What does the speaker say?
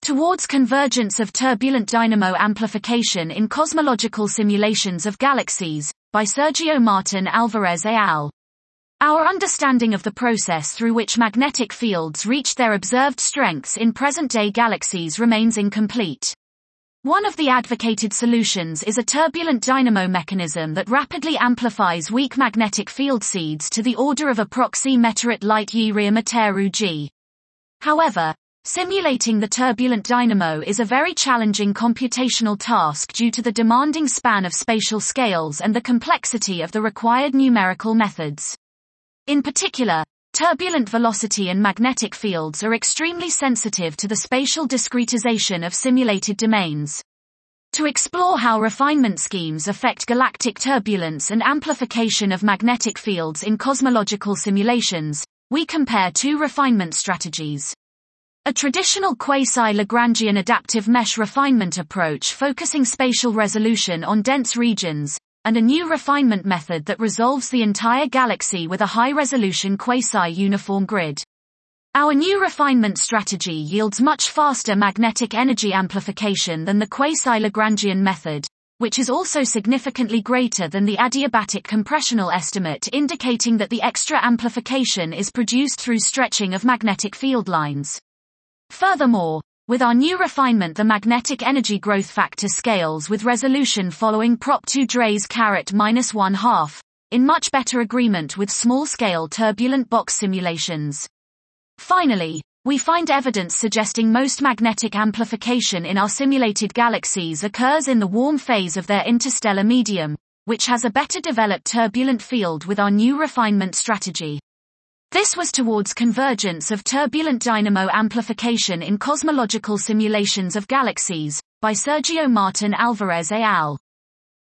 Towards Convergence of Turbulent Dynamo Amplification in Cosmological Simulations of Galaxies, by Sergio Martin Alvarez et al. Our understanding of the process through which magnetic fields reach their observed strengths in present-day galaxies remains incomplete. One of the advocated solutions is a turbulent dynamo mechanism that rapidly amplifies weak magnetic field seeds to the order of approxi meteorite light Yi-Ria Materu G. However, simulating the turbulent dynamo is a very challenging computational task due to the demanding span of spatial scales and the complexity of the required numerical methods. In particular, turbulent velocity and magnetic fields are extremely sensitive to the spatial discretization of simulated domains. To explore how refinement schemes affect galactic turbulence and amplification of magnetic fields in cosmological simulations, we compare two refinement strategies. A traditional quasi-Lagrangian adaptive mesh refinement approach focusing spatial resolution on dense regions, and a new refinement method that resolves the entire galaxy with a high-resolution quasi-uniform grid. Our new refinement strategy yields much faster magnetic energy amplification than the quasi-Lagrangian method, which is also significantly greater than the adiabatic compressional estimate, indicating that the extra amplification is produced through stretching of magnetic field lines. Furthermore, with our new refinement, the magnetic energy growth factor scales with resolution following Prop 2 Dray's -1/2, in much better agreement with small-scale turbulent box simulations. Finally, we find evidence suggesting most magnetic amplification in our simulated galaxies occurs in the warm phase of their interstellar medium, which has a better developed turbulent field with our new refinement strategy. This was Towards Convergence of Turbulent Dynamo Amplification in Cosmological Simulations of Galaxies, by Sergio Martin Alvarez et al.